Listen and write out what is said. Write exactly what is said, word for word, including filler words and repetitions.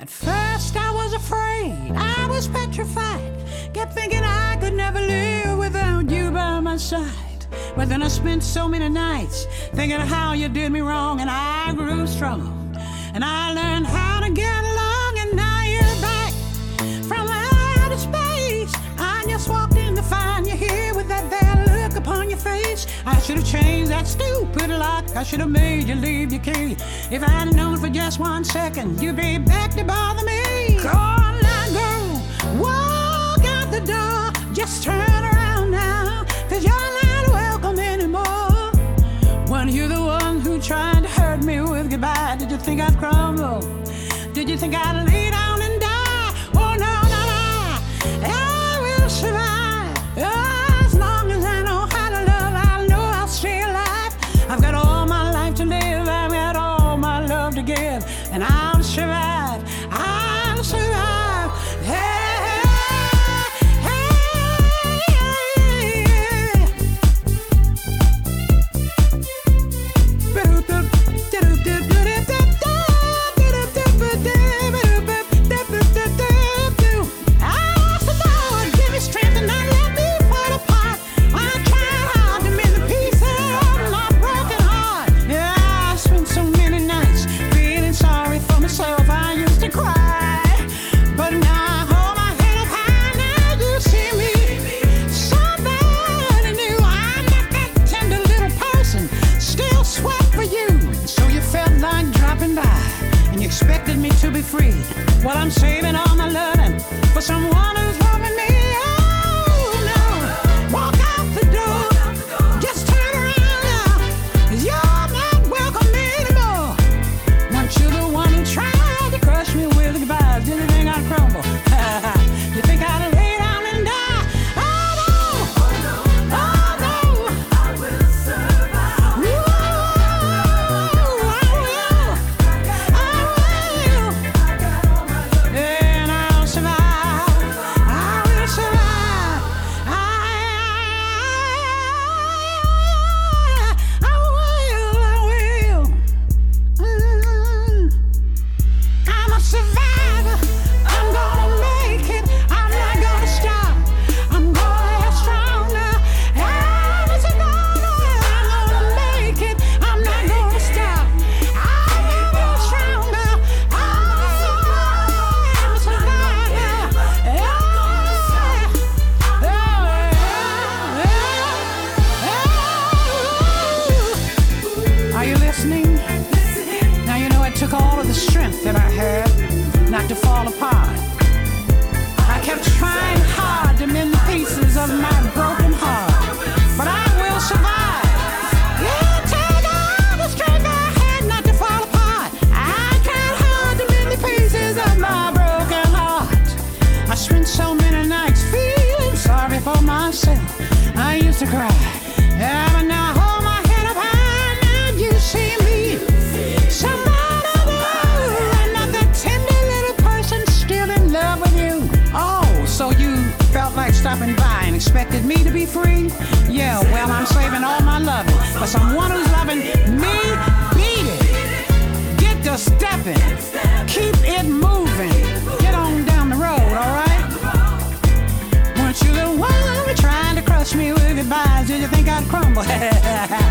At first I was afraid, I was petrified. Kept thinking I could never live without you by my side. But then I spent so many nights thinking of how you did me wrong, and I grew strong, and I learned how to get along. And now you're back from outer space. I just walked in to find you here with that there look upon your face. I should have changed that stupid lock. I should have made you leave your key. If I had known for just one second you'd be back to bother me. Go on now, girl, walk out the door. Just turn around now, cause you're not welcome anymore. When you're the one who tried to hurt me with goodbye, did you think I'd crumble? Did you think I'd lay down and die? Oh no, no, no, I will survive. As long as I know how to love, I know I'll stay alive. I've got all my life to live, I've got all my love to give, and I'll survive, I'll survive. Hey. Expected me to be free while I'm saving all my loving for someone who's loving me. Oh no, walk out the door, just turn around now, cause you're not welcome anymore. Weren't you the one who tried to crush me with goodbyes? Did you think I'd crumble? You think I'd lay down and die? Oh no, oh no, oh no, I will survive. Ooh, I will. Now you know it took all of the strength that I had not to fall apart. I kept trying hard to mend the pieces of my broken heart, but I will survive. It took all the strength I had not to fall apart. I tried hard to mend the pieces of my broken heart. I spent so many nights feeling sorry for myself. I used to cry, yeah, but now I hold my head up high. Now you see me, somebody new, and not that tender little person still in love with you. Oh, so you felt like stopping by and expected me to be free? Yeah, well, I'm saving all my loving for someone who's loving me. Beat it, get to stepping, keep it moving, get on down the road, alright? Weren't you the one trying to crush me with goodbyes? Did you think I'd crumble?